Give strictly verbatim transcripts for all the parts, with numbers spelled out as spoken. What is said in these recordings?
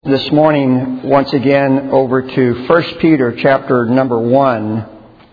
This morning, once again, over to First Peter chapter number one.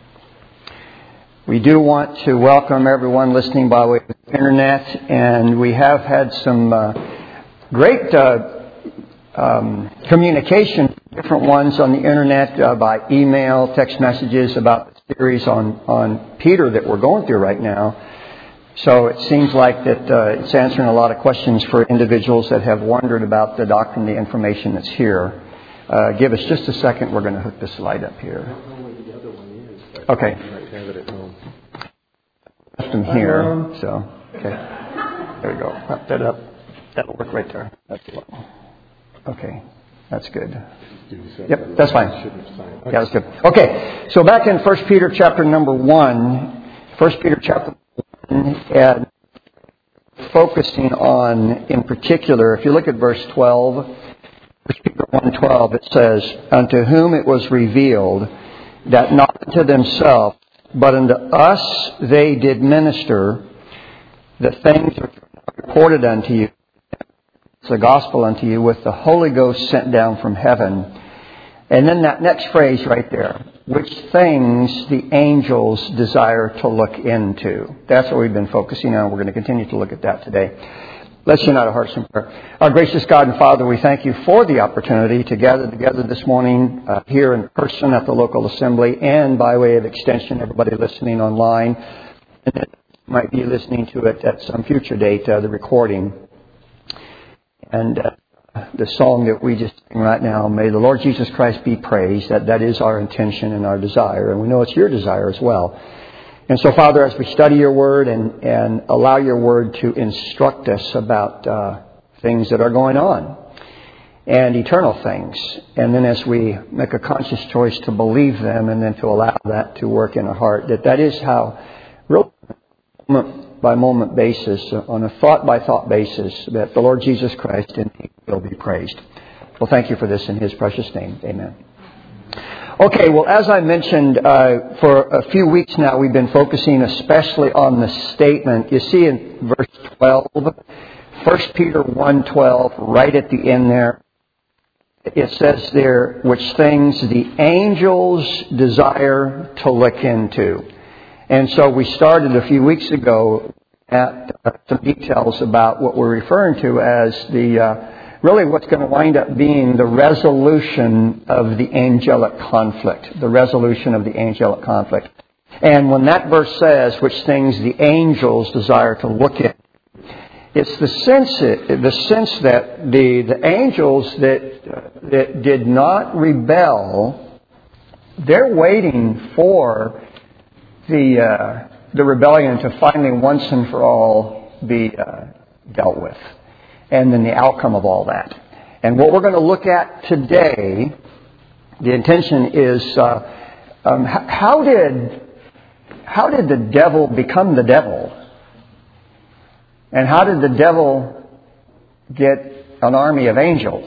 We do want to welcome everyone listening by way of the internet, and we have had some uh, great uh, um, communication, different ones on the internet, uh, by email, text messages about the series on, on Peter that we're going through right now. So it seems like that uh, it's answering a lot of questions for individuals that have wondered about the doctrine, the information that's here. Uh, give us just a second. We're going to hook this slide up here. I don't know where the other one is. Okay. You might have it at home. Left them here. So, okay. There we go. Wrap that up. That'll work right there. That's the one. Okay. That's good. Yep, that's fine. Yeah, that's good. Okay. So back in First Peter chapter number one. First Peter chapter and focusing on, in particular, if you look at verse twelve, First Peter one twelve, it says, "Unto whom it was revealed that not unto themselves, but unto us they did minister the things which are reported unto you, the gospel unto you, with the Holy Ghost sent down from heaven." And then that next phrase right there, which things the angels desire to look into. That's what we've been focusing on. We're going to continue to look at that today. Let's unite our hearts in prayer. Our gracious God and Father, we thank you for the opportunity to gather together this morning uh, here in person at the local assembly, and by way of extension, everybody listening online, and that might be listening to it at some future date, uh, the recording. And uh, the song that we just sing right now, "May the Lord Jesus Christ be praised," that that is our intention and our desire. And we know it's your desire as well. And so, Father, as we study your word and, and allow your word to instruct us about uh, things that are going on and eternal things, and then as we make a conscious choice to believe them and then to allow that to work in our heart, that that is how, real moment by moment basis, on a thought by thought basis, that the Lord Jesus Christ indeed will be praised. Well, thank you for this in His precious name. Amen. Okay, well, as I mentioned, uh, for a few weeks now, we've been focusing especially on the statement. You see in verse twelve, First Peter one twelve, right at the end there, it says there, which things the angels desire to look into. And so we started a few weeks ago at uh, some details about what we're referring to as the, uh, really what's going to wind up being the resolution of the angelic conflict. The resolution of the angelic conflict. And when that verse says, which things the angels desire to look at, it's the sense, the sense that the, the angels that, uh, that did not rebel, they're waiting for the uh, the rebellion to finally once and for all be uh, dealt with, and then the outcome of all that. And what we're going to look at today, the intention is uh, um, how did how did the devil become the devil, and how did the devil get an army of angels,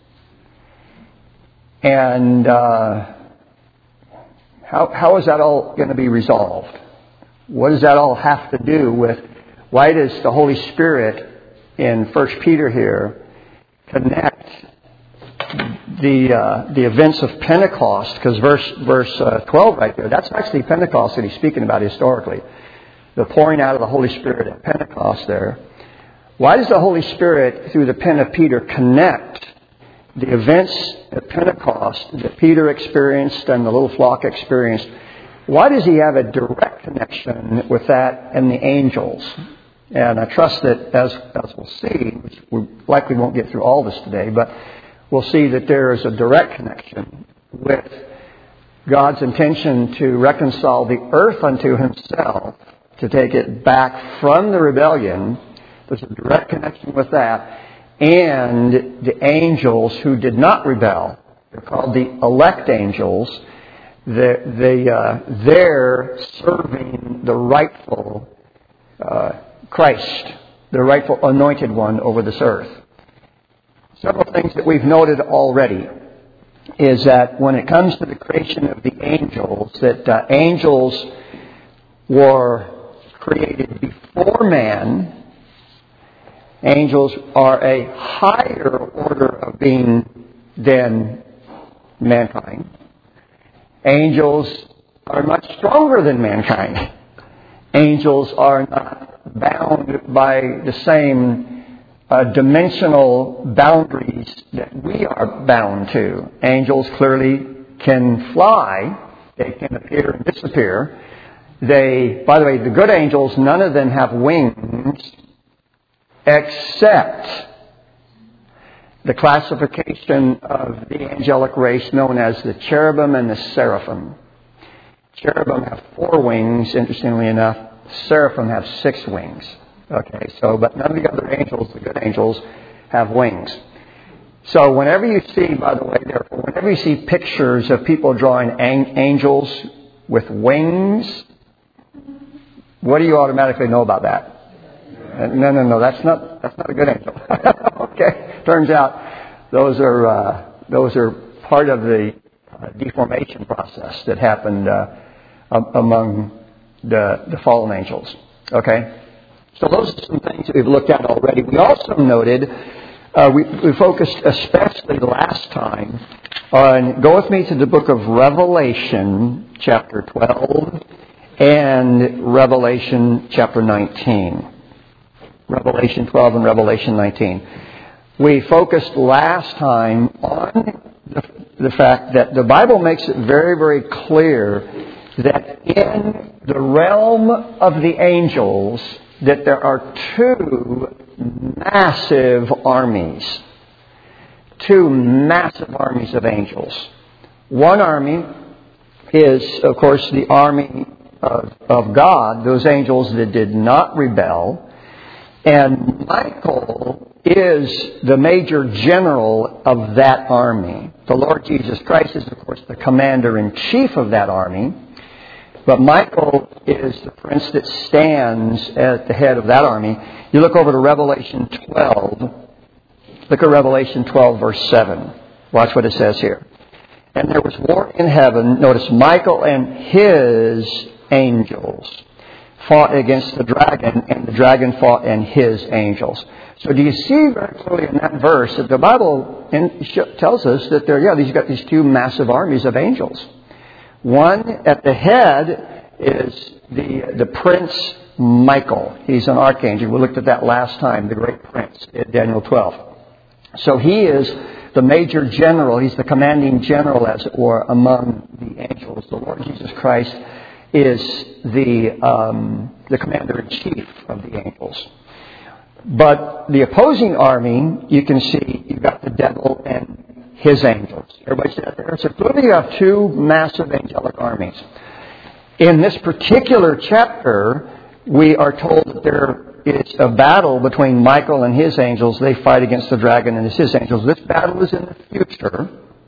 and uh, How, how is that all going to be resolved? What does that all have to do with, why does the Holy Spirit in First Peter here connect the uh, the events of Pentecost? Because verse verse uh, twelve right there, that's actually Pentecost that he's speaking about historically. The pouring out of the Holy Spirit at Pentecost there. Why does the Holy Spirit, through the pen of Peter, connect the events at Pentecost that Peter experienced and the little flock experienced? Why does he have a direct connection with that and the angels? And I trust that as, as we'll see, which we likely won't get through all this today, but we'll see that there is a direct connection with God's intention to reconcile the earth unto Himself, to take it back from the rebellion. There's a direct connection with that. And the angels who did not rebel, they're called the elect angels. They, they, uh, they're serving the rightful uh, Christ, the rightful anointed one over this earth. Several things that we've noted already is that when it comes to the creation of the angels, that uh, angels were created before man. Angels are a higher order of being than mankind. Angels are much stronger than mankind. Angels are not bound by the same uh, dimensional boundaries that we are bound to. Angels clearly can fly. They can appear and disappear. They, by the way, the good angels, none of them have wings except the classification of the angelic race known as the cherubim and the seraphim. Cherubim have four wings, interestingly enough. Seraphim have six wings. Okay, so, but none of the other angels, the good angels, have wings. So whenever you see, by the way, therefore, whenever you see pictures of people drawing an- angels with wings, what do you automatically know about that? No, no, no, that's not that's not a good angel. Okay, turns out those are uh, those are part of the uh, deformation process that happened uh, among the the fallen angels. Okay, so those are some things that we've looked at already. We also noted uh, we we focused especially last time on go with me to the book of Revelation, chapter twelve, and Revelation chapter nineteen. Revelation twelve and Revelation nineteen. We focused last time on the, the fact that the Bible makes it very, very clear that in the realm of the angels that there are two massive armies. Two massive armies of angels. One army is, of course, the army of, of God, those angels that did not rebel. And Michael is the major general of that army. The Lord Jesus Christ is, of course, the commander-in-chief of that army. But Michael is the prince that stands at the head of that army. You look over to Revelation twelve. Look at Revelation twelve, verse seven. Watch what it says here. And there was war in heaven. Notice, Michael and his angels fought against the dragon, and the dragon fought and his angels. So do you see very clearly in that verse that the Bible in, tells us that there, yeah, these got these two massive armies of angels. One at the head is the the Prince Michael. He's an archangel. We looked at that last time, the great prince in Daniel twelve. So he is the major general. He's the commanding general, as it were, among the angels. The Lord Jesus Christ is the um, the commander-in-chief of the angels. But the opposing army, you can see, you've got the devil and his angels. Everybody see that there? So clearly you have two massive angelic armies. In this particular chapter, we are told that there is a battle between Michael and his angels. They fight against the dragon and his angels. This battle is in the future.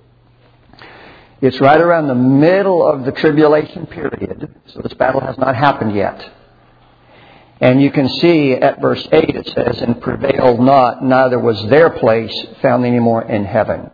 It's right around the middle of the tribulation period. So this battle has not happened yet. And you can see at verse eight it says, and prevailed not, neither was their place found any more in heaven.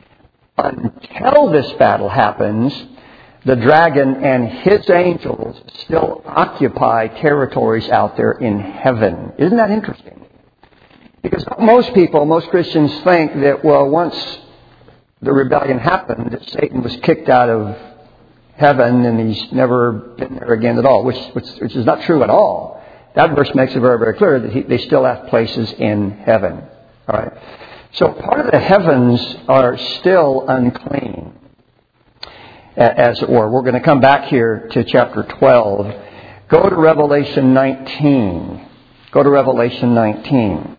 Until this battle happens, the dragon and his angels still occupy territories out there in heaven. Isn't that interesting? Because most people, most Christians think that, well, once the rebellion happened, that Satan was kicked out of heaven and he's never been there again at all, which, which, which is not true at all. That verse makes it very, very clear that he, they still have places in heaven. All right. So part of the heavens are still unclean, as it were. We're going to come back here to chapter twelve. Go to Revelation nineteen. Go to Revelation nineteen.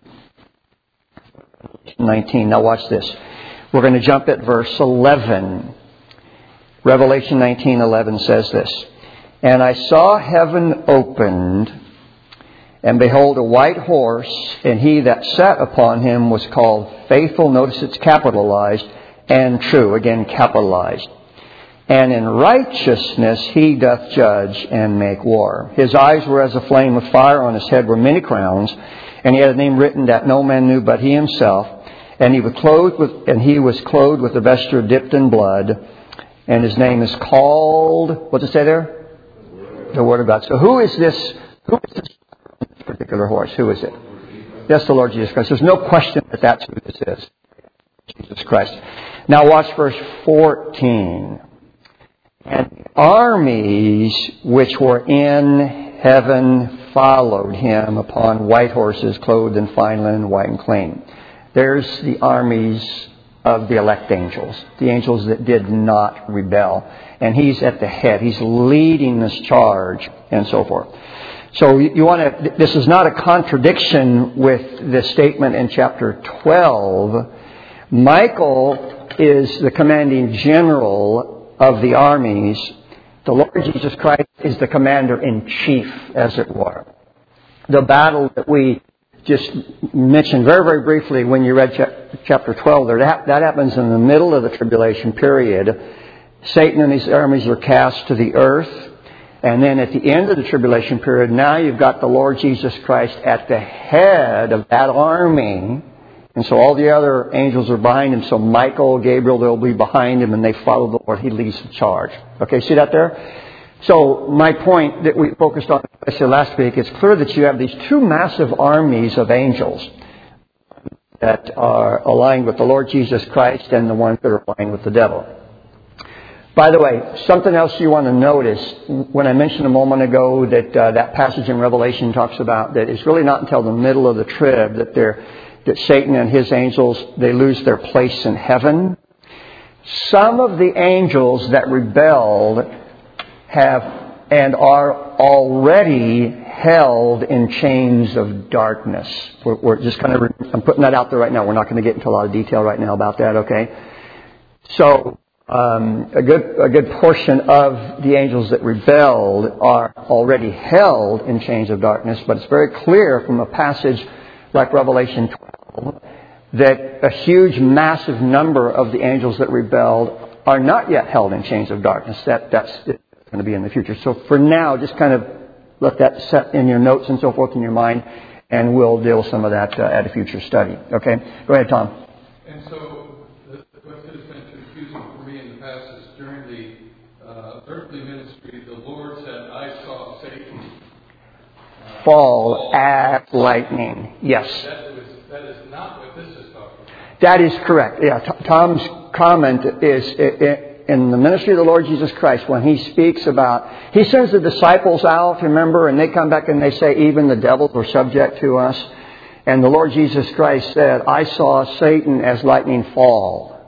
nineteen. Now watch this. We're going to jump at verse eleven. Revelation nineteen eleven says this. And I saw heaven opened, and behold, a white horse, and he that sat upon him was called Faithful. Notice it's capitalized, and true. Again, capitalized. And in righteousness he doth judge and make war. His eyes were as a flame of fire. On his head were many crowns. And he had a name written that no man knew but he himself. And he was clothed with, and he was clothed with a vesture dipped in blood. And his name is called, what's it say there? The Word of God. So who is this? Who is this particular horse? Who is it? Yes, the Lord Jesus Christ. There's no question that that's who this is. Jesus Christ. Now watch verse fourteen. And armies which were in heaven followed him upon white horses, clothed in fine linen, white and clean. There's the armies of the elect angels, the angels that did not rebel. And he's at the head. He's leading this charge and so forth. So you want to, this is not a contradiction with the statement in chapter twelve. Michael is the commanding general of the armies. The Lord Jesus Christ is the commander-in-chief, as it were. The battle that we just mentioned very, very briefly when you read chapter twelve there, that, that happens in the middle of the tribulation period. Satan and his armies are cast to the earth. And then at the end of the tribulation period, now you've got the Lord Jesus Christ at the head of that army. And so all the other angels are behind him. So Michael, Gabriel, they'll be behind him and they follow the Lord. He leads the charge. Okay, see that there? So my point that we focused on last week, it's clear that you have these two massive armies of angels that are aligned with the Lord Jesus Christ and the ones that are aligned with the devil. By the way, something else you want to notice, when I mentioned a moment ago that uh, that passage in Revelation talks about that it's really not until the middle of the trib that they're that Satan and his angels, they lose their place in heaven. Some of the angels that rebelled have and are already held in chains of darkness. We're, we're just kind of, I'm putting that out there right now. We're not going to get into a lot of detail right now about that, okay? So, um, a good, a good portion of the angels that rebelled are already held in chains of darkness, but it's very clear from a passage like Revelation twelve, that a huge, massive number of the angels that rebelled are not yet held in chains of darkness. That That's going to be in the future. So for now, just kind of let that set in your notes and so forth in your mind, and we'll deal with some of that uh, at a future study. Okay? Go ahead, Tom. And so the, what has been confusing for me in the past is during the uh, earthly ministry, the Lord said, I saw Satan uh, fall as lightning. Yes. That was That is not what this is talking about. That is correct. Yeah, T- Tom's comment is in the ministry of the Lord Jesus Christ when he speaks about, he sends the disciples out, remember, and they come back and they say, even the devils are subject to us. And the Lord Jesus Christ said, I saw Satan as lightning fall.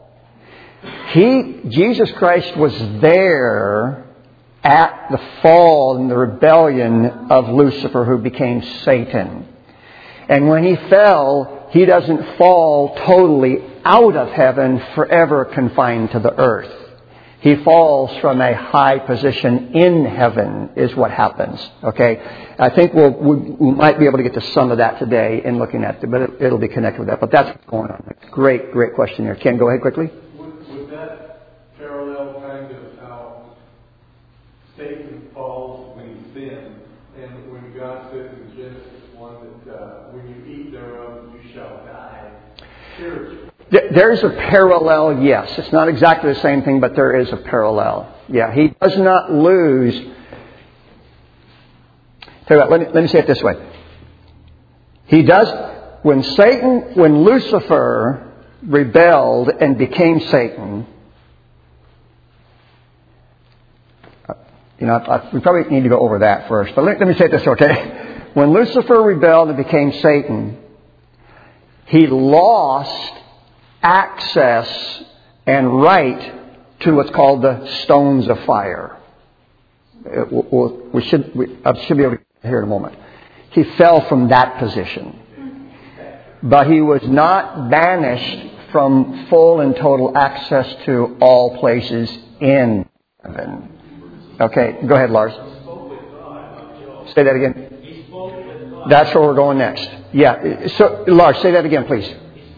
He, Jesus Christ was there at the fall and the rebellion of Lucifer, who became Satan. And when he fell, he doesn't fall totally out of heaven, forever confined to the earth. He falls from a high position in heaven is what happens. Okay? I think we'll, we, we might be able to get to some of that today in looking at it, but it, it'll be connected with that. But that's what's going on. Great, great question here. Ken, go ahead quickly. Would, would that parallel kind of how Satan falls when he sins, and when God says in Genesis one that uh, when you eat thereof you shall die spiritually? There's a parallel, yes. It's not exactly the same thing, but there is a parallel. Yeah, he does not lose. Tell you what, let me, let me say it this way. He does, when Satan, when Lucifer rebelled and became Satan, you know, I, we probably need to go over that first, but let, let me say it this way, okay? When Lucifer rebelled and became Satan, he lost access and right to what's called the stones of fire. It, we'll, we should we, I should be able to hear in a moment. He fell from that position. But he was not banished from full and total access to all places in heaven. Okay, go ahead, Lars. Say that again. That's where we're going next. Yeah. So, Lars, say that again, please.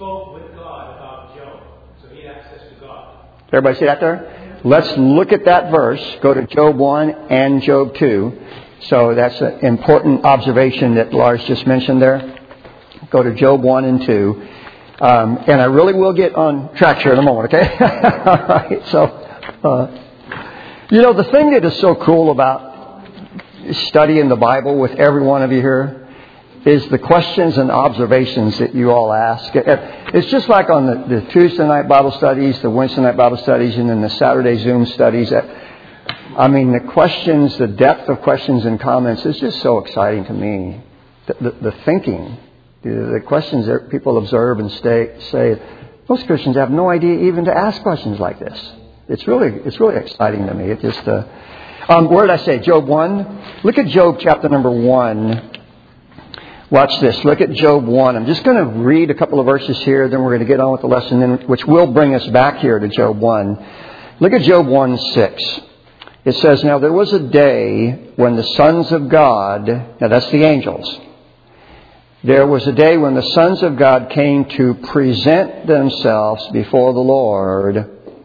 Everybody see that there? Let's look at that verse. Go to Job one and Job two. So that's an important observation that Lars just mentioned there. Go to Job one and two. Um, and I really will get on track here in a moment, okay? All right. So, uh, you know, the thing that is so cool about studying the Bible with every one of you here is the questions and observations that you all ask. It's just like on the, the Tuesday night Bible studies, the Wednesday night Bible studies, and then the Saturday Zoom studies. I mean, the questions, the depth of questions and comments is just so exciting to me. The, the, the thinking, the, the questions that people observe and stay, say, most Christians have no idea even to ask questions like this. It's really, it's really exciting to me. It just, uh, um, where did I say? Job one. Look at Job chapter number one. Watch this. Look at Job one. I'm just going to read a couple of verses here, then we're going to get on with the lesson, which will bring us back here to Job one. Look at Job one six. It says, now there was a day when the sons of God, now that's the angels, there was a day when the sons of God came to present themselves before the Lord,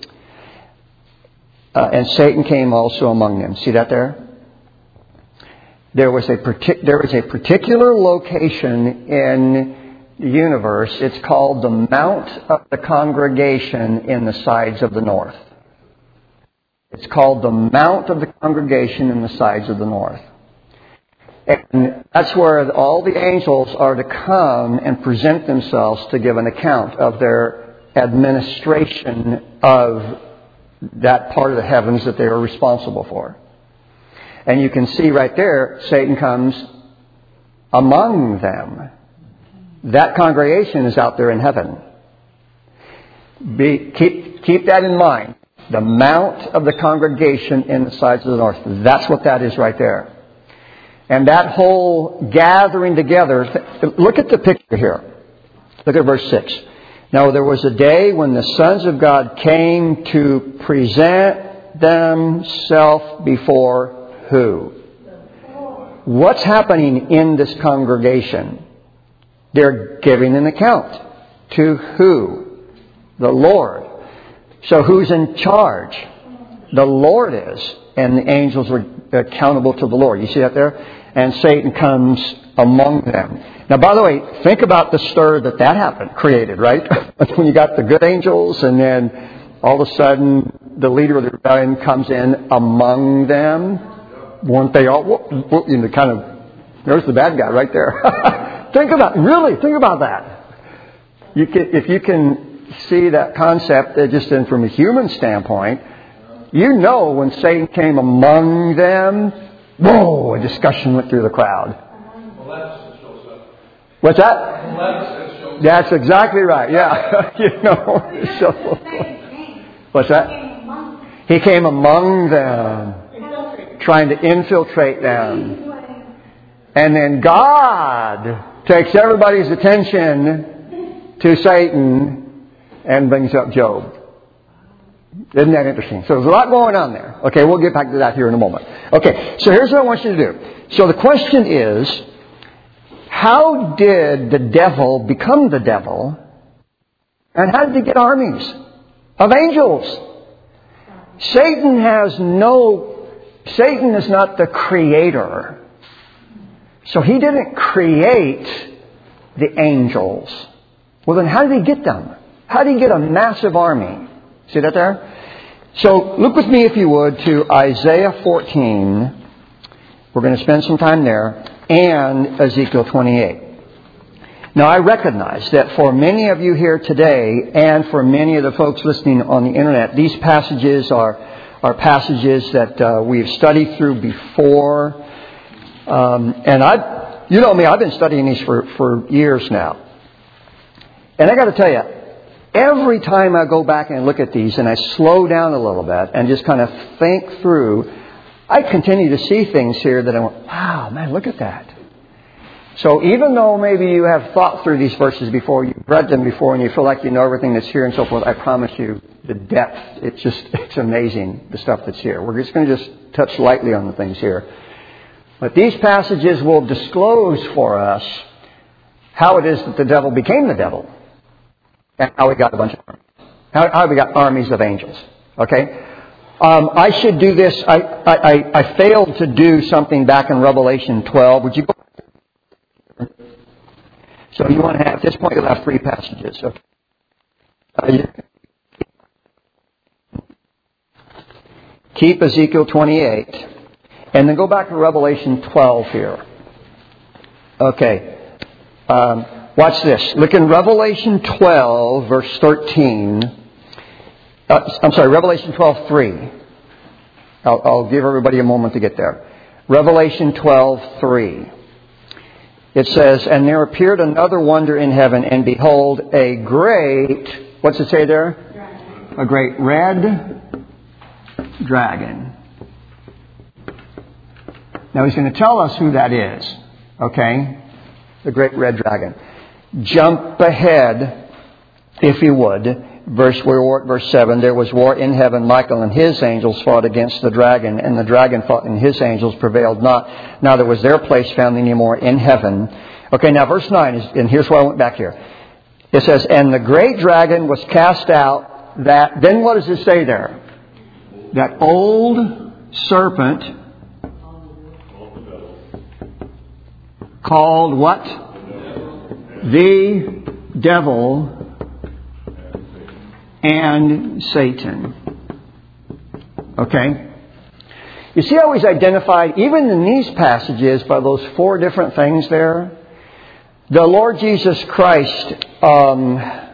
uh, and Satan came also among them. See that there? There was a partic- there is a particular location in the universe. It's called the Mount of the Congregation in the sides of the north. It's called the Mount of the Congregation in the sides of the north. And that's where all the angels are to come and present themselves to give an account of their administration of that part of the heavens that they are responsible for. And you can see right there, Satan comes among them. That congregation is out there in heaven. Be, keep, keep that in mind. The Mount of the Congregation in the sides of the north. That's what that is right there. And that whole gathering together, look at the picture here. Look at verse six. Now there was a day when the sons of God came to present themselves before who? What's happening in this congregation? They're giving an account. To who? The Lord. So who's in charge? The Lord is. And the angels are accountable to the Lord. You see that there? And Satan comes among them. Now, by the way, think about the stir that that happened, created, right? When you got the good angels and then all of a sudden the leader of the rebellion comes in among them. Weren't they all, you know, kind of, there's the bad guy right there. Think about, really, think about that. You can, if you can see that concept uh, just in from a human standpoint, you know when Satan came among them, whoa, a discussion went through the crowd. Maleficent shows up. What's that? Maleficent shows up. That's exactly right, yeah. You know, so, what's that? He came among them, trying to infiltrate them. And then God takes everybody's attention to Satan and brings up Job. Isn't that interesting? So there's a lot going on there. Okay, we'll get back to that here in a moment. Okay, so here's what I want you to do. So the question is, how did the devil become the devil? And how did he get armies of angels? Satan has no... Satan is not the creator. So he didn't create the angels. Well, then how did he get them? How did he get a massive army? See that there? So look with me, if you would, to Isaiah fourteen. We're going to spend some time there. And Ezekiel twenty-eight. Now, I recognize that for many of you here today and for many of the folks listening on the internet, these passages are, are passages that uh, we've studied through before. Um, and I, you know me, I've been studying these for, for years now. And I got to tell you, every time I go back and look at these and I slow down a little bit and just kind of think through, I continue to see things here that I went, wow, man, look at that. So even though maybe you have thought through these verses before, you've read them before, and you feel like you know everything that's here and so forth, I promise you the depth, it's just, it's amazing, the stuff that's here. We're just going to just touch lightly on the things here. But these passages will disclose for us how it is that the devil became the devil. And how we got a bunch of armies. How, how we got armies of angels. Okay? Um, I should do this. I, I, I failed to do something back in Revelation twelve. Would you go? So you want to have, at this point, you'll have three passages. Okay? Uh, you, keep Ezekiel twenty-eight. And then go back to Revelation twelve here. Okay. Um, watch this. Look in Revelation twelve, verse thirteen. Uh, I'm sorry, Revelation twelve, three. I'll, I'll give everybody a moment to get there. Revelation twelve, three. It says, "And there appeared another wonder in heaven, and behold, a great," what's it say there? Dragon. A great red dragon. Now he's going to tell us who that is. Okay? The great red dragon. Jump ahead, if you would. Verse, verse seven, "There was war in heaven. Michael and his angels fought against the dragon, and the dragon fought and his angels prevailed not. Neither was their place found any more in heaven." Okay, now verse nine, is, and here's why I went back here. It says, "And the great dragon was cast out, that," then what does it say there? "That old serpent, called what? The devil and Satan." Okay? You see how he's identified, even in these passages, by those four different things there? The Lord Jesus Christ, um,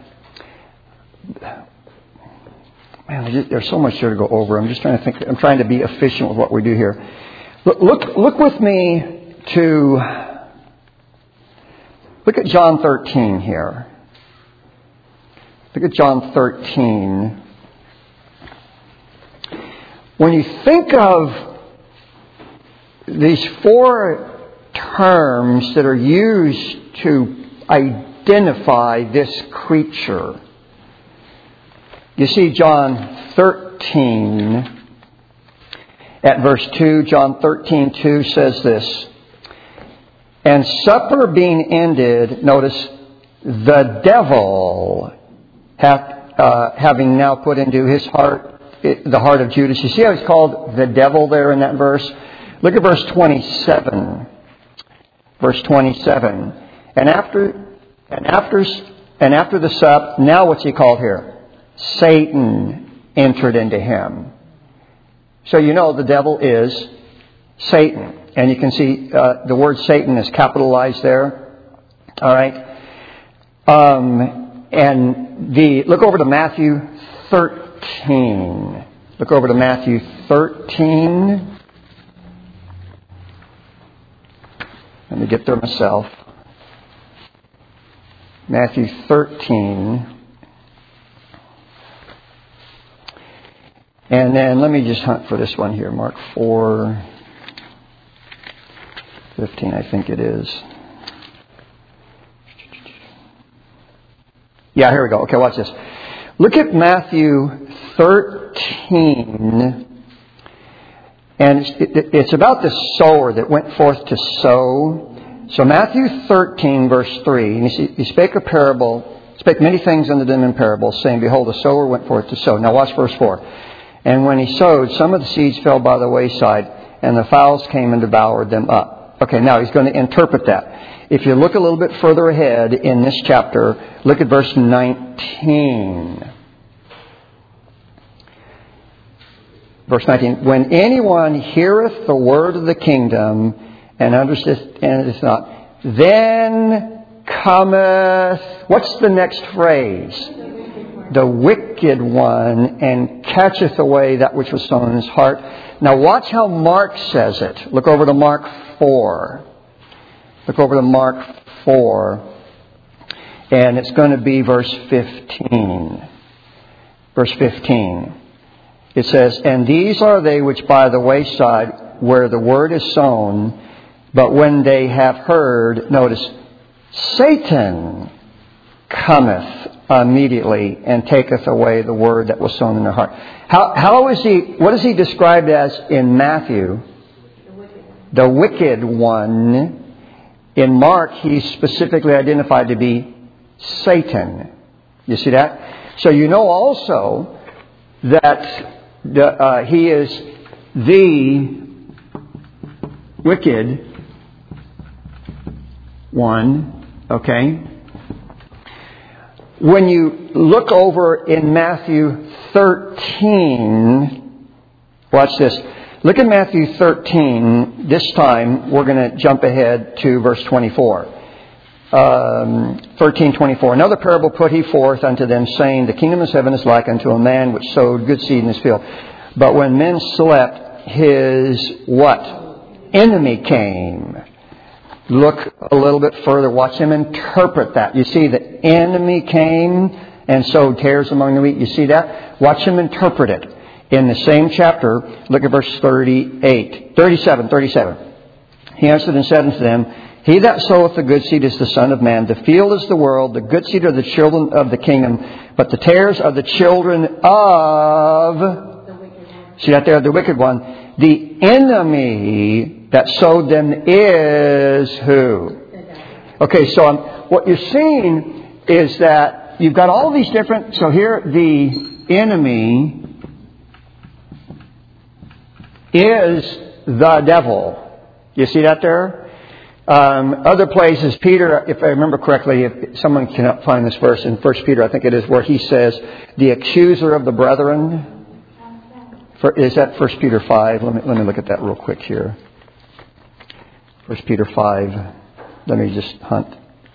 man, there's so much here to go over. I'm just trying to think, I'm trying to be efficient with what we do here. Look, look, look with me to, look at John thirteen here. Look at John thirteen. When you think of these four terms that are used to identify this creature, you see John thirteen at verse two. John thirteen two says this, "And supper being ended," notice, "the devil hath, uh, having now put into his heart it, the heart of Judas." You see how he's called the devil there in that verse? Look at verse twenty-seven. Verse twenty-seven. And after, and after, and after the sup, now what's he called here? Satan entered into him. So you know the devil is Satan. And you can see uh, the word Satan is capitalized there. All right. Um, and the look over to Matthew thirteen. Look over to Matthew thirteen. Let me get there myself. Matthew thirteen. And then let me just hunt for this one here. Mark four fifteen, I think it is. Yeah, here we go. Okay, watch this. Look at Matthew thirteen. And it's, it, it's about the sower that went forth to sow. So Matthew thirteen, verse three. And he, he spake a parable, spake many things unto them in parables, saying, "Behold, the sower went forth to sow." Now watch verse four. "And when he sowed, some of the seeds fell by the wayside, and the fowls came and devoured them up." Okay, now he's going to interpret that. If you look a little bit further ahead in this chapter, look at verse nineteen. Verse nineteen, "When anyone heareth the word of the kingdom and understandeth not, then cometh," what's the next phrase? "The wicked one, and catcheth away that which was sown in his heart." Now watch how Mark says it. Look over to Mark four. Look over to Mark four. And it's going to be verse fifteen. Verse fifteen. It says, "And these are they which by the wayside where the word is sown, but when they have heard," notice, "Satan cometh immediately and taketh away the word that was sown in their heart." How, how is he, what is he described as in Matthew? The wicked one. In Mark, he's specifically identified to be Satan. You see that? So you know also that the, uh, he is the wicked one. Okay? When you look over in Matthew thirteen, watch this. Look at Matthew thirteen. This time we're going to jump ahead to verse twenty-four. Um, thirteen twenty-four. Another parable put he forth unto them, saying, the kingdom of heaven is like unto a man which sowed good seed in his field. But when men slept, his what? Enemy came. Look a little bit further. Watch him interpret that. You see, the enemy came and sowed tares among the wheat. You see that? Watch him interpret it. In the same chapter, look at verse thirty-eight. thirty-seven, thirty-seven. He answered and said unto them, he that soweth the good seed is the Son of Man. The field is the world. The good seed are the children of the kingdom. But the tares are the children of... The wicked one. See that there? The wicked one. The enemy that sowed them is who? Okay, so um, what you're seeing is that you've got all these different... So here, the enemy is the devil. You see that there? Um, other places, Peter, if I remember correctly, if someone cannot find this verse in First Peter, I think it is, where he says, the accuser of the brethren. For, is that First Peter five? Let me, let me look at that real quick here. First Peter five. Let me just hunt.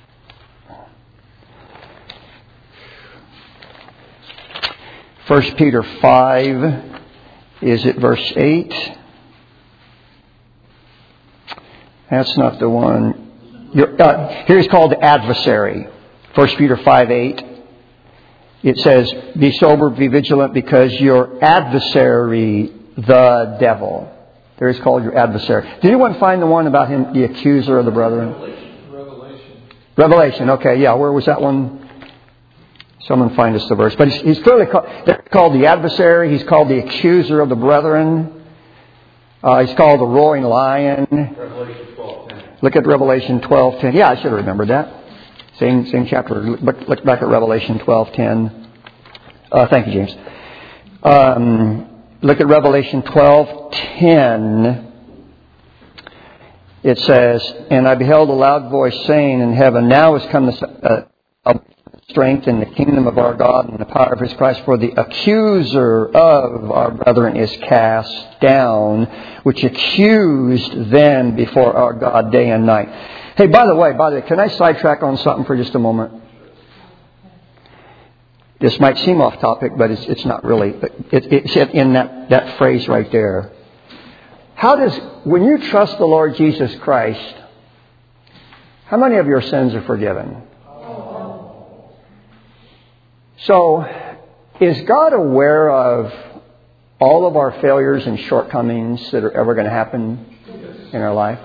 First Peter five, is it verse eight? That's not the one. You're, uh, here he's called the adversary. First Peter five eight. It says, be sober, be vigilant, because your adversary, the devil. There he's called your adversary. Did anyone find the one about him, the accuser of the brethren? Revelation. Revelation. Revelation. Okay, yeah. Where was that one? Someone find us the verse. But he's, he's clearly called, they're called the adversary. He's called the accuser of the brethren. Uh, he's called the roaring lion. Revelation twelve ten. Look at Revelation twelve ten. Yeah, I should have remembered that. Same same chapter. Look, look back at Revelation twelve ten. Uh, thank you, James. Um, look at Revelation twelve ten. It says, and I beheld a loud voice saying in heaven, now is come the uh, strength in the kingdom of our God and the power of His Christ. For the accuser of our brethren is cast down, which accused them before our God day and night. Hey, by the way, by the way, can I sidetrack on something for just a moment? This might seem off topic, but it's, it's not really. But it, it's in that, that phrase right there. How does, when you trust the Lord Jesus Christ, how many of your sins are forgiven? So, is God aware of all of our failures and shortcomings that are ever going to happen in our life?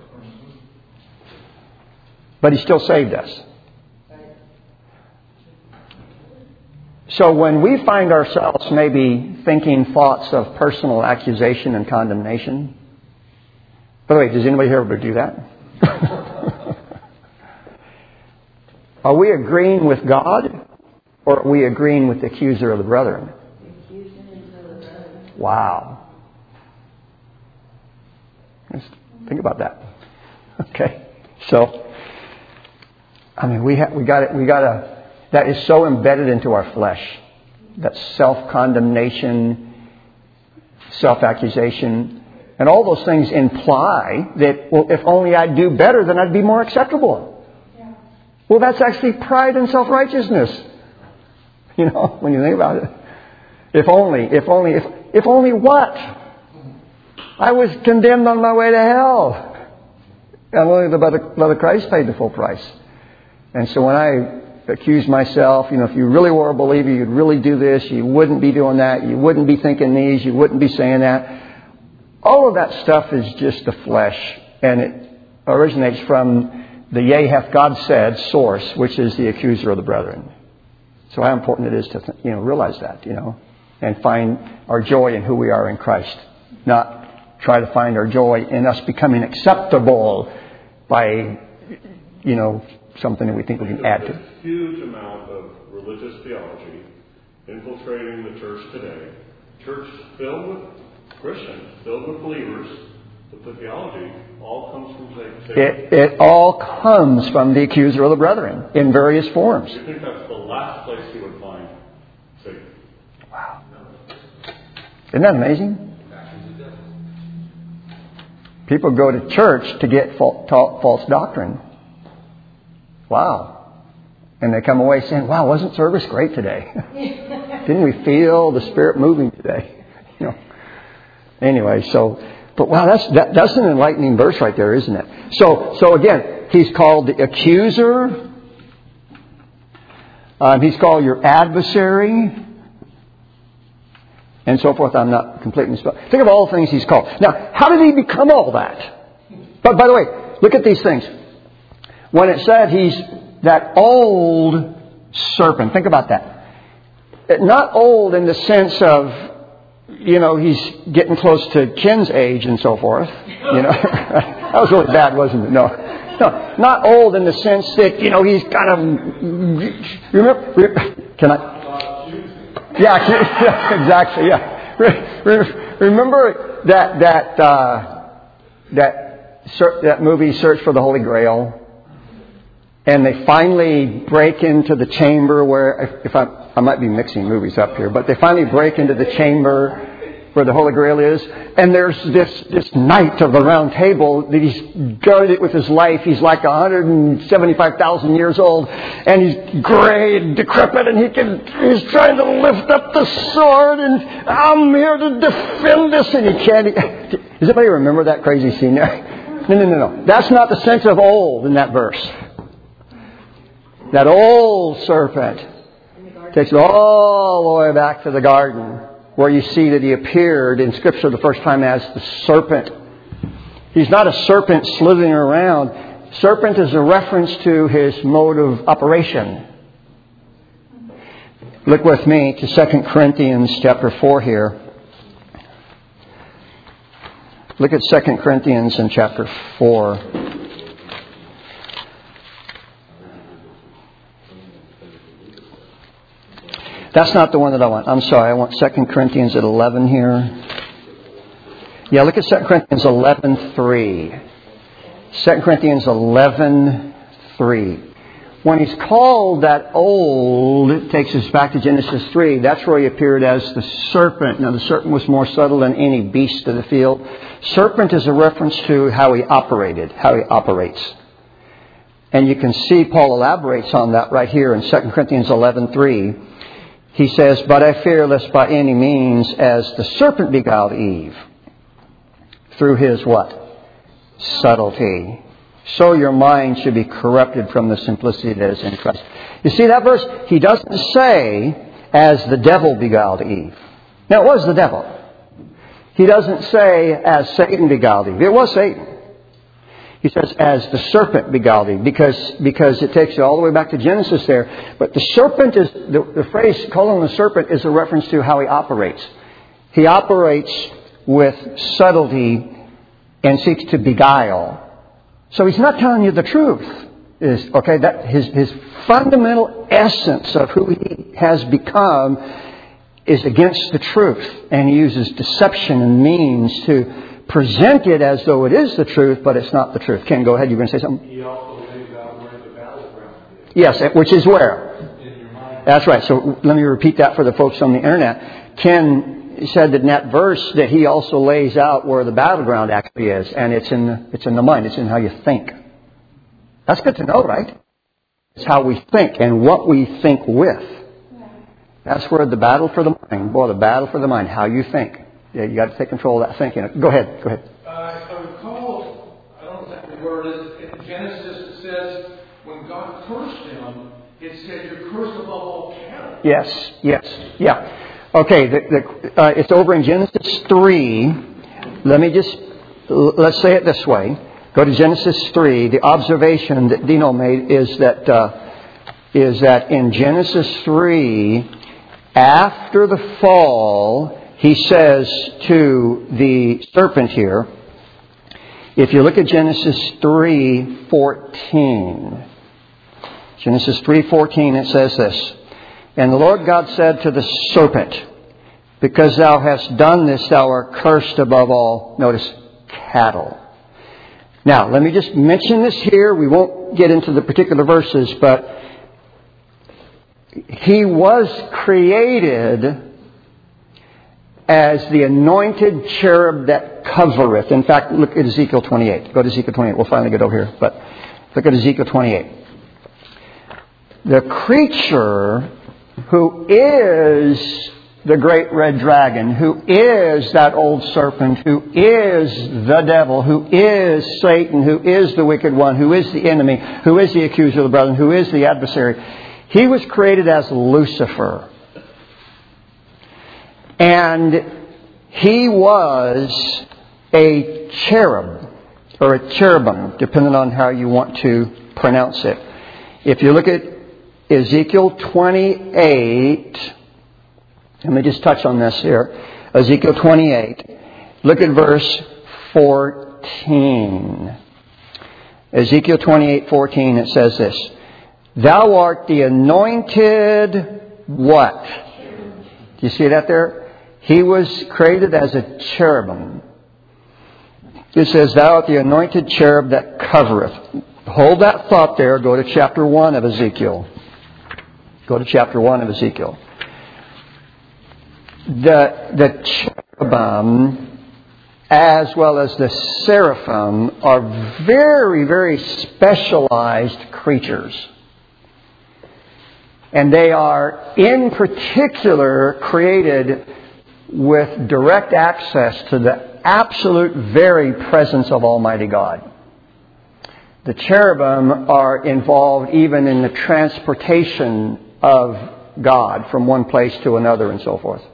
But He still saved us. So when we find ourselves maybe thinking thoughts of personal accusation and condemnation, by the way, does anybody here ever do that? Are we agreeing with God? Or are we agreeing with the accuser of the brethren? Wow. Let's think about that. Okay. So, I mean, we ha- we got it. We got to. That is so embedded into our flesh. That self-condemnation, self-accusation, and all those things imply that, well, if only I'd do better, then I'd be more acceptable. Yeah. Well, that's actually pride and self-righteousness. You know, when you think about it. If only, if only, if, if only what? I was condemned on my way to hell. And only the blood of, blood of Christ paid the full price. And so when I accuse myself, you know, if you really were a believer, you'd really do this, you wouldn't be doing that, you wouldn't be thinking these, you wouldn't be saying that. All of that stuff is just the flesh. And it originates from the yea hath God said source, which is the accuser of the brethren. So how important it is to, you know, realize that, you know, and find our joy in who we are in Christ. Not try to find our joy in us becoming acceptable by, you know, something that we think we can add to. There's a huge amount of religious theology infiltrating the church today. Church filled with Christians, filled with believers, but the theology all comes from Satan. It, it all comes from the accuser of the brethren in various forms. You think that's the last place you would find Satan? Wow. Isn't that amazing? People go to church to get false doctrine. Wow. And they come away saying, wow, wasn't service great today? Didn't we feel the Spirit moving today? You know. Anyway, so, but wow, that's that, that's an enlightening verse right there, isn't it? So, so again, he's called the accuser. Um, he's called your adversary. And so forth. I'm not completely misspelled. Think of all the things he's called. Now, how did he become all that? But by the way, look at these things. When it said he's that old serpent, think about that. Not old in the sense of, you know, he's getting close to Ken's age and so forth. You know, that was really bad, wasn't it? No, no, not old in the sense that, you know, he's kind of. Remember? Can I? Yeah, yeah, exactly. Yeah. Remember that that uh, that that movie, Search for the Holy Grail, and they finally break into the chamber where, if I I might be mixing movies up here, but they finally break into the chamber where the Holy Grail is, and there's this this knight of the Round Table that he's guarded it with his life. He's like one hundred seventy-five thousand years old, and he's gray and decrepit, and he can he's trying to lift up the sword, and I'm here to defend this, and he can't. Does anybody remember that crazy scene there? No, no, no, no. That's not the sense of old in that verse. That old serpent takes it all the way back to the garden, where you see that he appeared in Scripture the first time as the serpent. He's not a serpent slithering around. Serpent is a reference to his mode of operation. Look with me to Second Corinthians chapter four here. Look at Second Corinthians in chapter four. That's not the one that I want. I'm sorry. I want Second Corinthians at eleven here. Yeah, look at Second Corinthians eleven three. Second Corinthians eleven three. When he's called that old, it takes us back to Genesis three. That's where he appeared as the serpent. Now, the serpent was more subtle than any beast of the field. Serpent is a reference to how he operated, how he operates. And you can see Paul elaborates on that right here in Second Corinthians eleven three. He says, but I fear lest by any means as the serpent beguiled Eve through his what? Subtlety. So your mind should be corrupted from the simplicity that is in Christ. You see that verse? He doesn't say as the devil beguiled Eve. Now it was the devil. He doesn't say as Satan beguiled Eve. It was Satan. He says, as the serpent beguiled Eve, because, because it takes you all the way back to Genesis there. But the serpent is, the, the phrase calling the serpent is a reference to how he operates. He operates with subtlety and seeks to beguile. So he's not telling you the truth. Is okay, that his, his fundamental essence of who he has become is against the truth. And he uses deception and means to present it as though it is the truth, but it's not the truth. Ken, go ahead. You were going to say something? He also lays out where the battleground is. Yes, which is where? In your mind. That's right. So let me repeat that for the folks on the internet. Ken said that in that verse that he also lays out where the battleground actually is, and it's in the, it's in the mind. It's in how you think. That's good to know, right? It's how we think and what we think with. That's where the battle for the mind. Boy, the battle for the mind. How you think. Yeah, you got to take control of that thinking. Go ahead. Go ahead. Uh, I recall, I don't know exactly where it is, in Genesis it says, when God cursed them, it said, you're cursed above all cattle. Yes, yes, yeah. Okay, the, the, uh, it's over in Genesis three. Let me just, let's say it this way. Go to Genesis three. The observation that Dino made is that, uh, is that in Genesis three, after the fall, he says to the serpent here, if you look at Genesis three fourteen, Genesis three fourteen, it says this, and the Lord God said to the serpent, because thou hast done this, thou art cursed above all, notice, cattle. Now, let me just mention this here. We won't get into the particular verses, but he was created as the anointed cherub that covereth. In fact, look at Ezekiel twenty-eight. Go to Ezekiel twenty-eight. We'll finally get over here. But look at Ezekiel twenty-eight. the creature who is the great red dragon, who is that old serpent, who is the devil, who is Satan, who is the wicked one, who is the enemy, who is the accuser of the brethren, who is the adversary. He was created as Lucifer. And he was a cherub, or a cherubim, depending on how you want to pronounce it. If you look at Ezekiel twenty-eight, let me just touch on this here. Ezekiel twenty-eight. Look at verse fourteen. Ezekiel twenty-eight fourteen, it says this. Thou art the anointed what? Do you see that there? He was created as a cherubim. It says, Thou art the anointed cherub that covereth. Hold that thought there. Go to chapter one of Ezekiel. Go to chapter one of Ezekiel. The, the cherubim, as well as the seraphim, are very, very specialized creatures. And they are, in particular, created with direct access to the absolute very presence of Almighty God. The cherubim are involved even in the transportation of God from one place to another and so forth.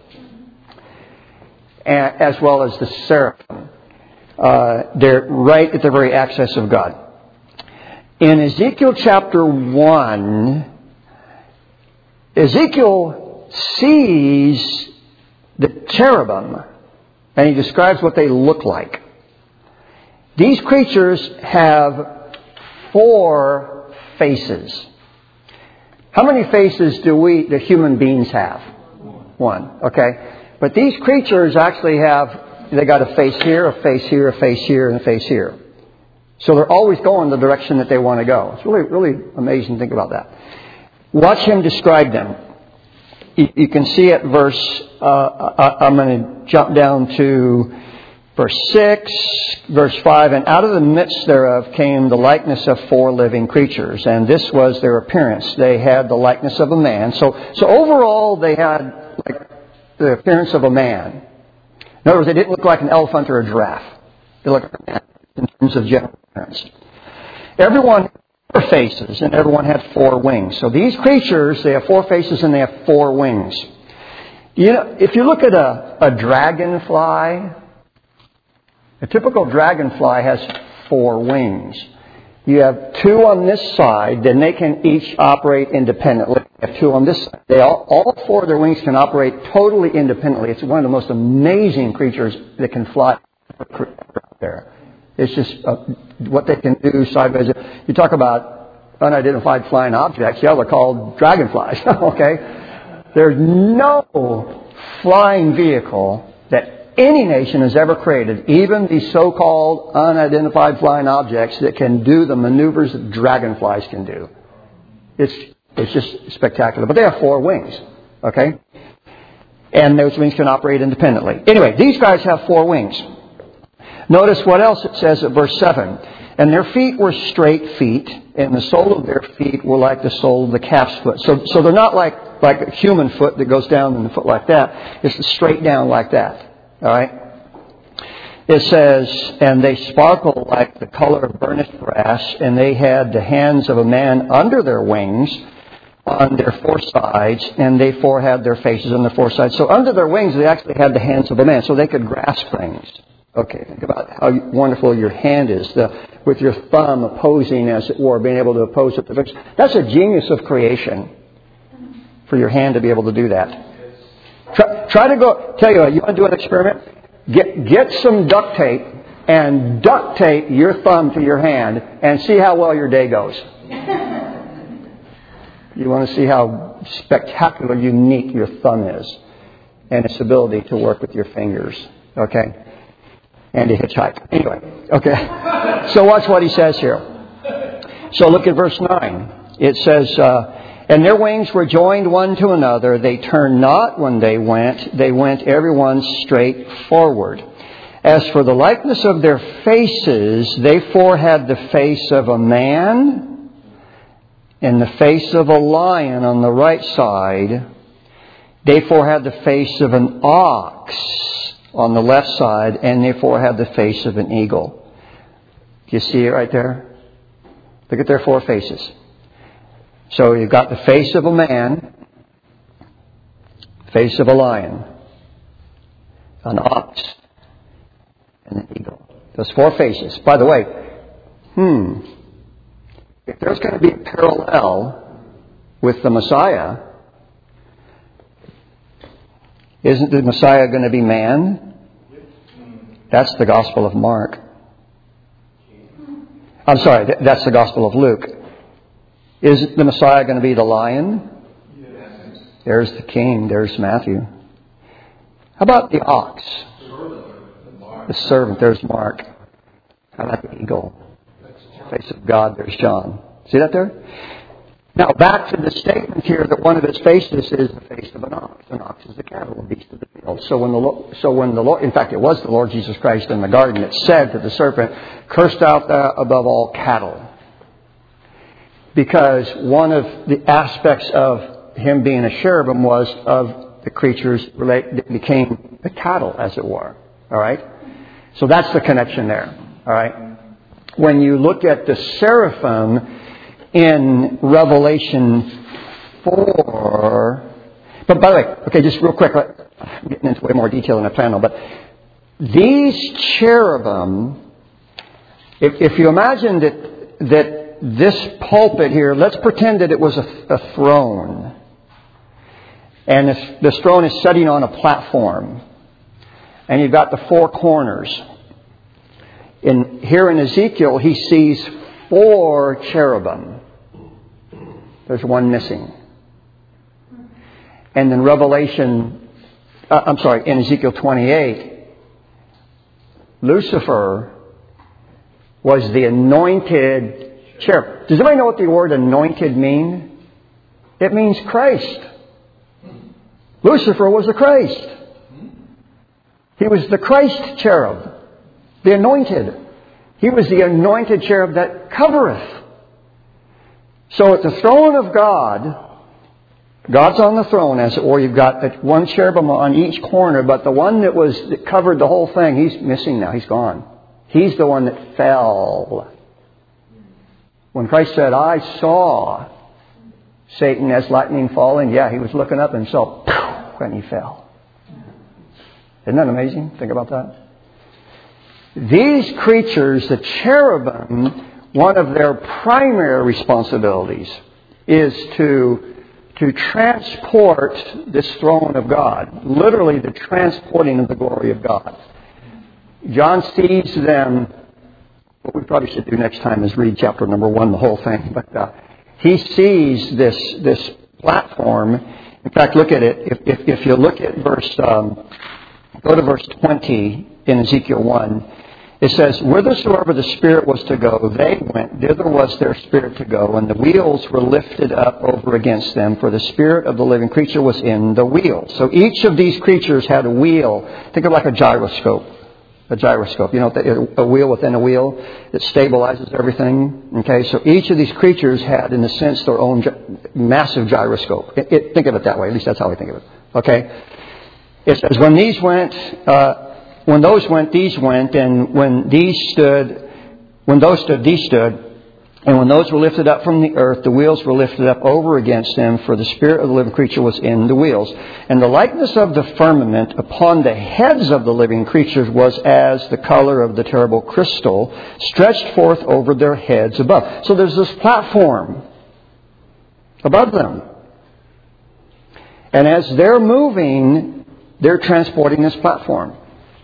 As well as the seraphim. Uh, they're right at the very access of God. In Ezekiel chapter one, Ezekiel sees the cherubim, and he describes what they look like. These creatures have four faces. How many faces do we, the human beings, have? One. Okay. But these creatures actually have, they got a face here, a face here, a face here, and a face here. So they're always going the direction that they want to go. It's really, really amazing to think about that. Watch him describe them. You can see at verse, uh, I'm going to jump down to verse six, verse five. And out of the midst thereof came the likeness of four living creatures. And this was their appearance. They had the likeness of a man. So, so overall they had like the appearance of a man. In other words, they didn't look like an elephant or a giraffe. They looked like a man in terms of general appearance. Everyone four faces, and everyone had four wings. So these creatures, they have four faces and they have four wings. You know, if you look at a, a dragonfly, a typical dragonfly has four wings. You have two on this side, then they can each operate independently. You have two on this side. They all, all four of their wings can operate totally independently. It's one of the most amazing creatures that can fly out there. It's just uh, what they can do sideways. You talk about unidentified flying objects. Yeah, they're called dragonflies. Okay? There's no flying vehicle that any nation has ever created, even these so-called unidentified flying objects, that can do the maneuvers that dragonflies can do. It's it's just spectacular. But they have four wings. Okay? And those wings can operate independently. Anyway, these guys have four wings. Notice what else it says at verse seven. And their feet were straight feet, and the sole of their feet were like the sole of the calf's foot. So, so they're not like, like a human foot that goes down in the foot like that. It's straight down like that. All right? It says, and they sparkled like the color of burnished brass, and they had the hands of a man under their wings on their four sides, and they four had their faces on their four sides. So under their wings, they actually had the hands of a man, so they could grasp things. Okay, think about how wonderful your hand is, the, with your thumb opposing, as it were, being able to oppose it. That's a genius of creation, for your hand to be able to do that. Try, try to go, tell you what, you want to do an experiment? Get, get some duct tape and duct tape your thumb to your hand and see how well your day goes. You want to see how spectacular, unique your thumb is and its ability to work with your fingers. Okay? And to hitchhike. Anyway, okay. So watch what he says here. So look at verse nine. It says, uh, and their wings were joined one to another. They turned not when they went. They went every one straight forward. As for the likeness of their faces, they four had the face of a man and the face of a lion on the right side. They four had the face of an ox on the left side, and they four had the face of an eagle. Do you see it right there? Look at their four faces. So you've got the face of a man, face of a lion, an ox, and an eagle. Those four faces. By the way, hmm, if there's going to be a parallel with the Messiah, isn't the Messiah going to be man? That's the Gospel of Mark. I'm sorry, that's the Gospel of Luke. Is the Messiah going to be the lion? Yes. There's the king. There's Matthew. How about the ox? The servant. There's Mark. How about the eagle? Face of God. There's John. See that there? Now back to the statement here that one of his faces is the face of an ox. An ox is the cattle, a beast of the field. So when the Lord, so when the Lord, in fact, it was the Lord Jesus Christ in the garden that said to the serpent, "Cursed out thou above all cattle." Because one of the aspects of him being a cherubim was of the creatures relate, that became the cattle, as it were. All right? So that's the connection there. All right? When you look at the seraphim in Revelation four... But by the way, okay, just real quick, I'm getting into way more detail than I planned on, but these cherubim, if, if you imagine that that this pulpit here, let's pretend that it was a, a throne. And this, this throne is sitting on a platform. And you've got the four corners. In, here in Ezekiel, he sees four cherubim. There's one missing. And in Revelation, uh, I'm sorry, in Ezekiel twenty-eight, Lucifer was the anointed cherub. Does anybody know what the word anointed means? It means Christ. Lucifer was the Christ. He was the Christ cherub, the anointed. He was the anointed cherub that covereth. So at the throne of God, God's on the throne, as it were. You've got one cherubim on each corner, but the one that was that covered the whole thing, he's missing now. He's gone. He's the one that fell. When Christ said, "I saw Satan as lightning falling," yeah, he was looking up and saw, and he fell. Isn't that amazing? Think about that. These creatures, the cherubim, one of their primary responsibilities is to, to transport this throne of God. Literally the transporting of the glory of God. John sees them. What we probably should do next time is read chapter number one, the whole thing. But uh, he sees this this platform. In fact, look at it. If if, if you look at verse, um, go to verse twenty in Ezekiel one. It says, "Whithersoever the Spirit was to go, they went. Thither was their spirit to go, and the wheels were lifted up over against them, for the spirit of the living creature was in the wheel." So each of these creatures had a wheel. Think of it like a gyroscope. A gyroscope, you know, a wheel within a wheel that stabilizes everything. Okay, so each of these creatures had, in a sense, their own gy- massive gyroscope. It, it, think of it that way. At least that's how I think of it. Okay, it says when these went, uh, when those went, these went, and when these stood, when those stood, these stood. And when those were lifted up from the earth, the wheels were lifted up over against them, for the spirit of the living creature was in the wheels. And the likeness of the firmament upon the heads of the living creatures was as the color of the terrible crystal, stretched forth over their heads above. So there's this platform above them. And as they're moving, they're transporting this platform.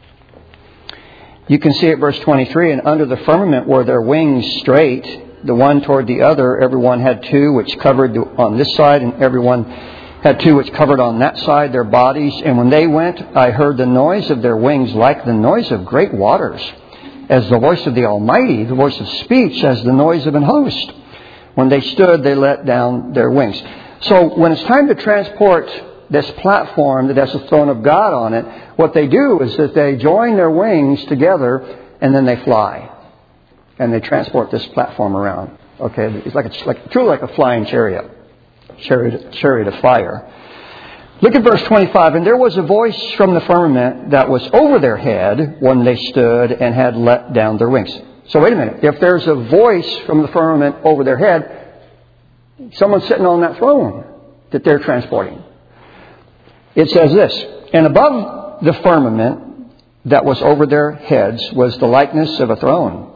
You can see at verse twenty-three, "And under the firmament were their wings straight, the one toward the other. Everyone had two which covered on this side, and everyone had two which covered on that side their bodies. And when they went, I heard the noise of their wings like the noise of great waters, as the voice of the Almighty, the voice of speech, as the noise of an host. When they stood, they let down their wings." So when it's time to transport this platform that has the throne of God on it, what they do is that they join their wings together and then they fly. And they transport this platform around. Okay, it's like a, like truly like a flying chariot, chariot, chariot of fire. Look at verse twenty-five. And there was a voice from the firmament that was over their head when they stood and had let down their wings. So wait a minute. If there's a voice from the firmament over their head, someone's sitting on that throne that they're transporting. It says this, and above the firmament that was over their heads was the likeness of a throne,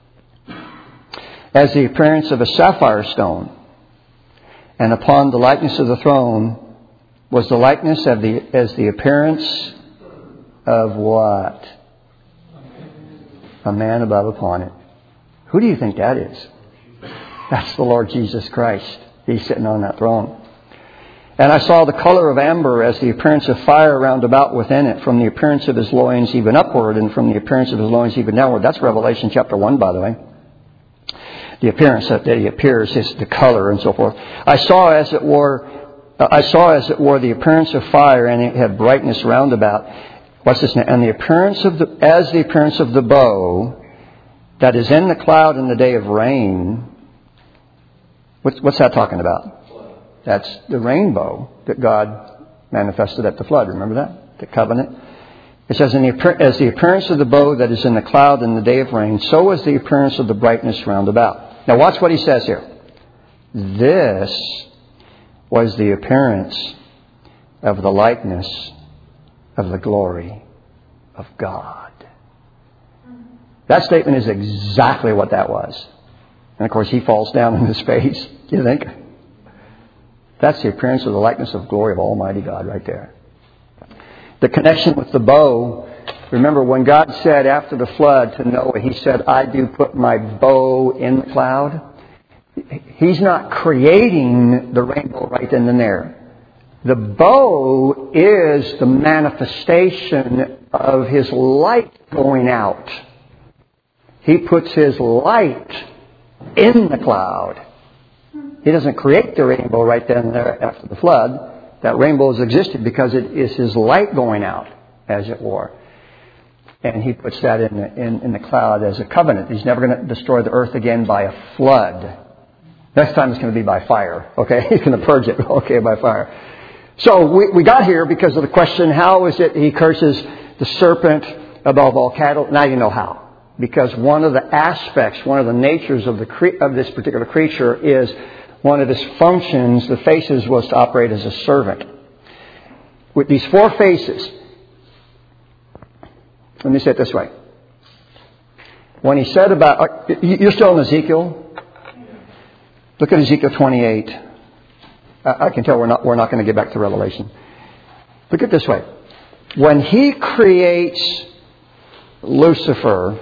as the appearance of a sapphire stone. And upon the likeness of the throne was the likeness of the as the appearance of what? A man above upon it. Who do you think that is? That's the Lord Jesus Christ. He's sitting on that throne. And I saw the color of amber as the appearance of fire round about within it, from the appearance of his loins even upward, and from the appearance of his loins even downward. That's Revelation chapter one, by the way. The appearance that he appears is the color and so forth. I saw as it were, uh, I saw as it were the appearance of fire, and it had brightness round about. What's this now? And the appearance of the, as the appearance of the bow that is in the cloud in the day of rain. What's, what's that talking about? That's the rainbow that God manifested at the flood. Remember that? The covenant. It says, in the, as the appearance of the bow that is in the cloud in the day of rain, so is the appearance of the brightness round about. Now watch what he says here. This was the appearance of the likeness of the glory of God. That statement is exactly what that was. And of course he falls down in his face. You think? That's the appearance of the likeness of glory of Almighty God right there. The connection with the bow. Remember when God said after the flood to Noah, he said, I do put my bow in the cloud. He's not creating the rainbow right then and there. The bow is the manifestation of his light going out. He puts his light in the cloud. He doesn't create the rainbow right then and there after the flood. That rainbow has existed because it is his light going out, as it were. And he puts that in the, in, in the cloud as a covenant. He's never going to destroy the earth again by a flood. Next time it's going to be by fire. Okay? He's going to purge it. Okay, by fire. So we, we got here because of the question, how is it he curses the serpent above all cattle? Now you know how. Because one of the aspects, one of the natures of the cre- of this particular creature is one of his functions, the faces, was to operate as a servant. With these four faces, let me say it this way. When he said about, you're still in Ezekiel? Look at Ezekiel twenty-eight. I can tell we're not, we're not going to get back to Revelation. Look at it this way. When he creates Lucifer,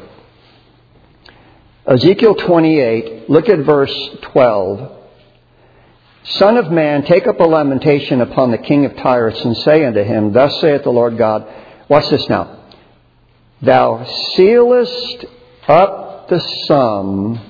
Ezekiel twenty-eight, look at verse twelve. Son of man, take up a lamentation upon the king of Tyrus, and say unto him, Thus saith the Lord God. Watch this now. Thou sealest up the sum,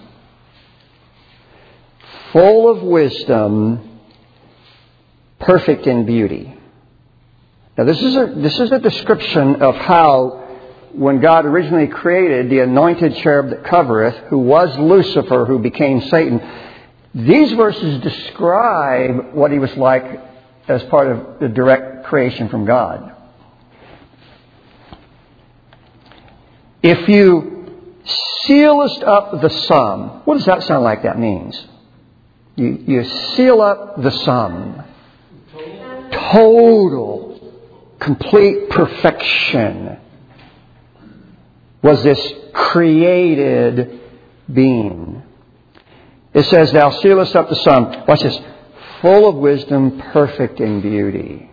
full of wisdom, perfect in beauty. Now this is a, this is a description of how, when God originally created the anointed cherub that covereth, who was Lucifer, who became Satan, these verses describe what he was like as part of the direct creation from God. If you sealest up the sum, what does that sound like that means? You, you seal up the sum. Total, complete perfection was this created being. It says, Thou sealest up the sum. Watch this. Full of wisdom, perfect in beauty.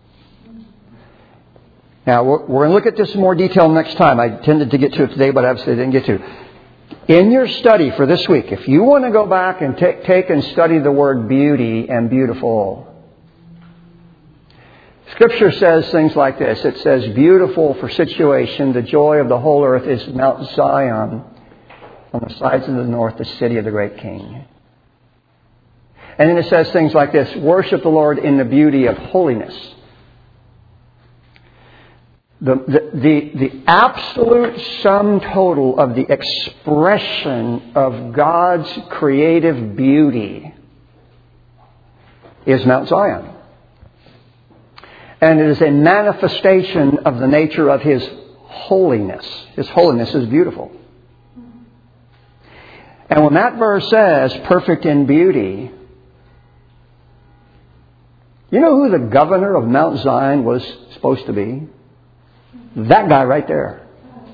Now, we're, we're going to look at this in more detail next time. I intended to get to it today, but obviously I didn't get to. In your study for this week, if you want to go back and take, take and study the word beauty and beautiful, Scripture says things like this. It says, beautiful for situation, the joy of the whole earth is Mount Zion, on the sides of the north, the city of the great King. And then it says things like this, worship the Lord in the beauty of holiness. The, the, the, the absolute sum total of the expression of God's creative beauty is Mount Zion. And it is a manifestation of the nature of His holiness. His holiness is beautiful. And when that verse says, perfect in beauty, you know who the governor of Mount Zion was supposed to be? That guy right there.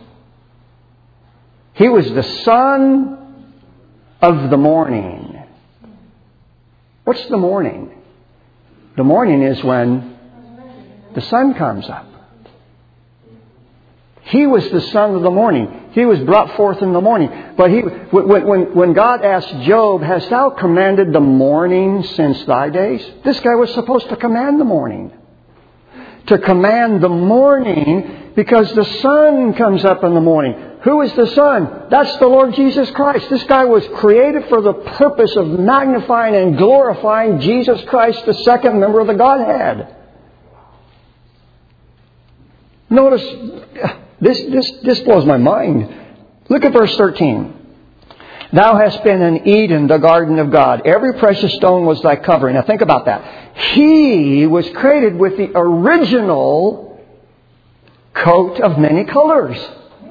He was the son of the morning. What's the morning? The morning is when the sun comes up. He was the son of the morning. He was brought forth in the morning. But he, when, when, when God asked Job, hast thou commanded the morning since thy days? This guy was supposed to command the morning. To command the morning because the sun comes up in the morning. Who is the Son? That's the Lord Jesus Christ. This guy was created for the purpose of magnifying and glorifying Jesus Christ, the second member of the Godhead. Notice, this, this, this blows my mind. Look at verse thirteen. Thou hast been in Eden, the garden of God. Every precious stone was thy covering. Now think about that. He was created with the original coat of many colors.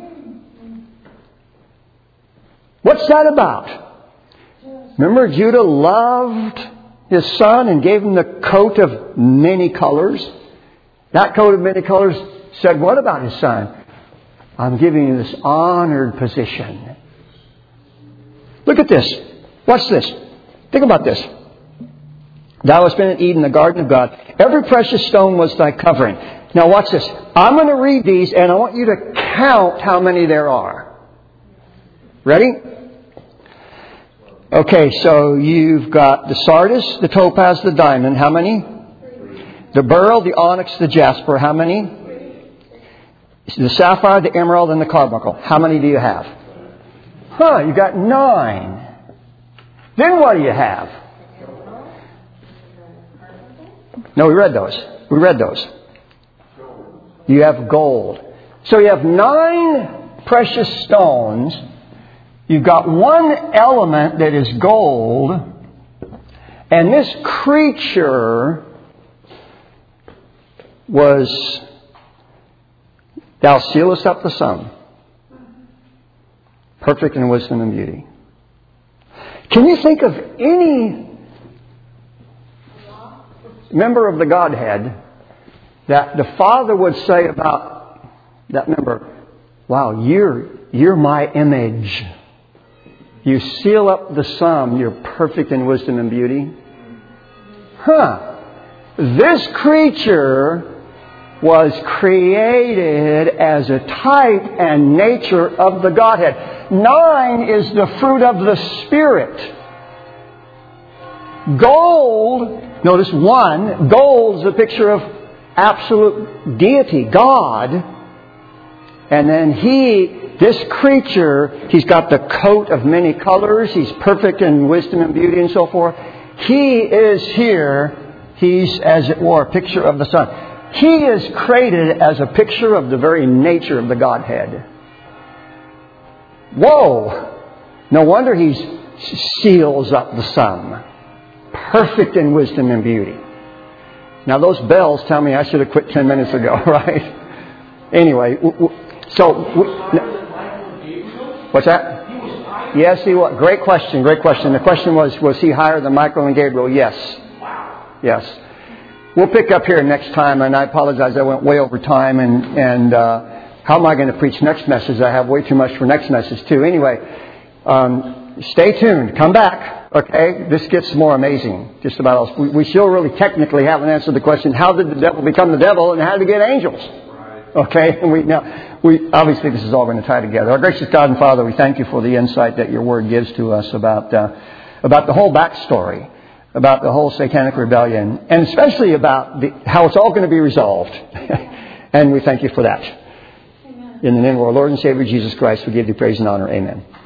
What's that about? Remember, Judah loved his son and gave him the coat of many colors. That coat of many colors said what about his son? I'm giving you this honored position. Look at this. Watch this. Think about this. Thou hast been in Eden, the garden of God. Every precious stone was thy covering. Now watch this. I'm going to read these and I want you to count how many there are. Ready? Okay, so you've got the sardius, the topaz, the diamond. How many? The beryl, the onyx, the jasper. How many? The sapphire, the emerald, and the carbuncle. How many do you have? Huh, you got nine. Then what do you have? No, we read those. We read those. You have gold. So you have nine precious stones. You've got one element that is gold. And this creature was, thou sealest up the sun, perfect in wisdom and beauty. Can you think of any member of the Godhead that the Father would say about that member, wow, you're, you're my image. You seal up the sum. You're perfect in wisdom and beauty. Huh. This creature was created as a type and nature of the Godhead. Nine is the fruit of the Spirit. Gold, notice one, gold is a picture of absolute deity, God. And then he, this creature, he's got the coat of many colors. He's perfect in wisdom and beauty and so forth. He is here. He's, as it were, a picture of the Son. He is created as a picture of the very nature of the Godhead. Whoa! No wonder he seals up the sum. Perfect in wisdom and beauty. Now those bells tell me I should have quit ten minutes ago, right? Anyway, so... What's that? Yes, he was. Great question, great question. The question was, was he higher than Michael and Gabriel? Yes. Yes. We'll pick up here next time, and I apologize, I went way over time, and, and uh, how am I going to preach next message? I have way too much for next message, too. Anyway, um, stay tuned. Come back, okay? This gets more amazing, just about else. We, we still really technically haven't answered the question, how did the devil become the devil, and how did he get angels? Okay? And we, now, we, obviously, this is all going to tie together. Our gracious God and Father, we thank you for the insight that your Word gives to us about, uh, about the whole backstory, about the whole satanic rebellion, and especially about the, how it's all going to be resolved. And we thank you for that. Amen. In the name of our Lord and Savior Jesus Christ, we give you praise and honor. Amen.